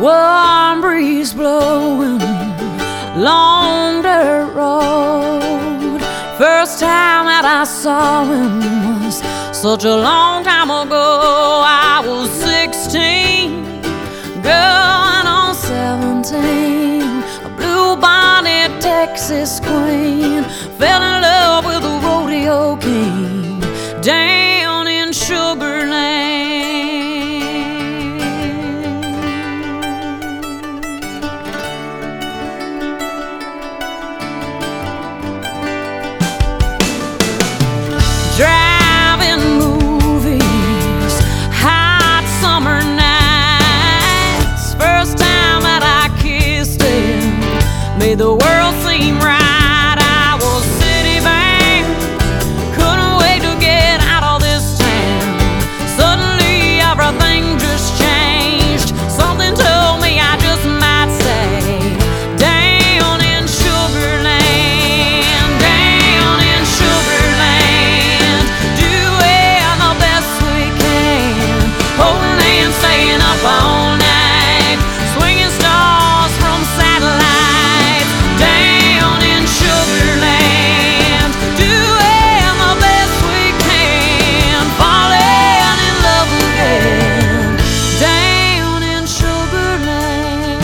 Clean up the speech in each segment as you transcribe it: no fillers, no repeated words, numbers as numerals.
warm breeze blowing, long dirt road. First time that I saw him was such a long time ago. I was 16, going on 17, a blue-bonnet Texas queen. Fell in love with a rodeo king down in Sugar Land. Driving movies, hot summer nights. First time that I kissed him made the world seem right. I was city bound, couldn't wait to get out of this town. Suddenly everything just changed. Something told me I just might say, down in Sugar Land, down in Sugar Land, doing the best we can, holding hands, staying up all night, swinging stars from satellites. Down in Sugar Land, doing the best we can, falling in love again. Down in Sugar Land.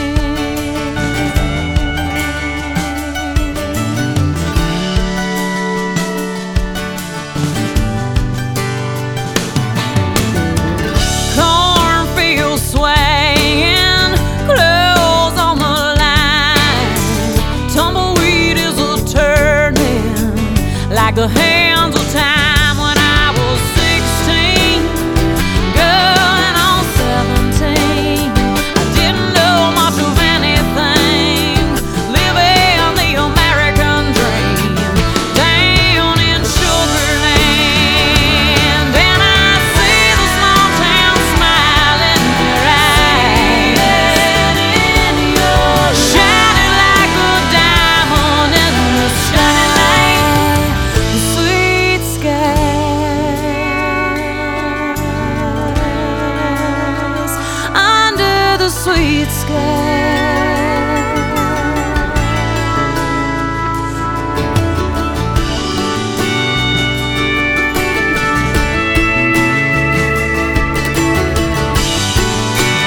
Cornfields swaying, clothes on the line, tumbleweed is a-turning like the hands of time. When I was 16, going on 17, I didn't know much of anything, living the American dream. Down in Sugar Land, and I see the small town smile in your eyes, shining like a diamond in the sky. The sweet skies, under the sweet skies.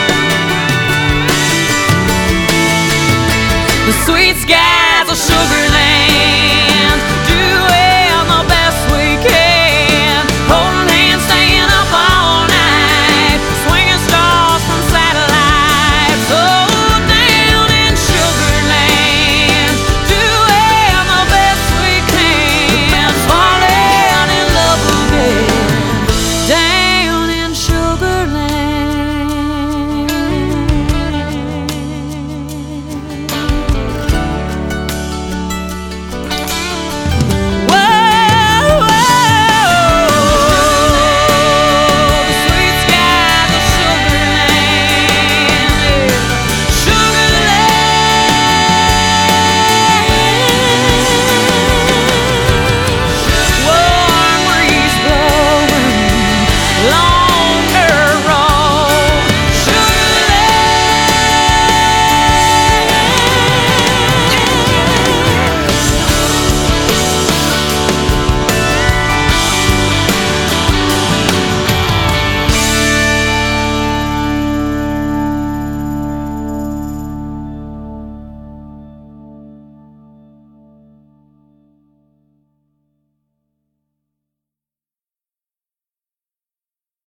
The sweet skies of Sugar Land.